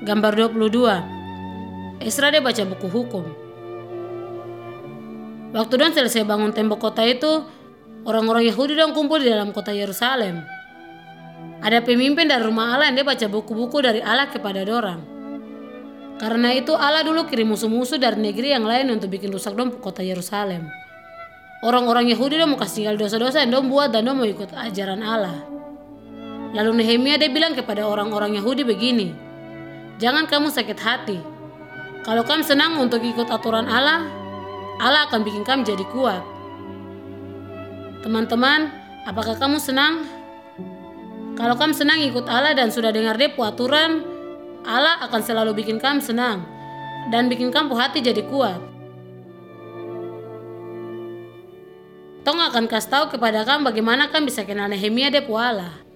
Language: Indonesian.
Gambar 22. Esra dia baca buku hukum. Waktu don selesai bangun tembok kota itu, orang-orang Yahudi don kumpul di dalam kota Yerusalem. Ada pemimpin dari rumah Allah yang dia baca buku-buku dari Allah kepada dorang. Karena itu Allah dulu kirim musuh-musuh dari negeri yang lain untuk bikin rusak dong kota Yerusalem. Orang-orang Yahudi dong mau kasih tinggal dosa-dosa yang dong buat dan dong mau ikut ajaran Allah. Lalu Nehemia dia bilang kepada orang-orang Yahudi begini, jangan kamu sakit hati. Kalau kamu senang untuk ikut aturan Allah, Allah akan bikin kamu jadi kuat. Teman-teman, apakah kamu senang? Kalau kamu senang ikut Allah dan sudah dengar dia aturan, Allah akan selalu bikin kamu senang dan bikin kamu hati jadi kuat. Tong akan kasih tahu kepada kamu bagaimana kamu bisa kenal Nehemia dia Allah.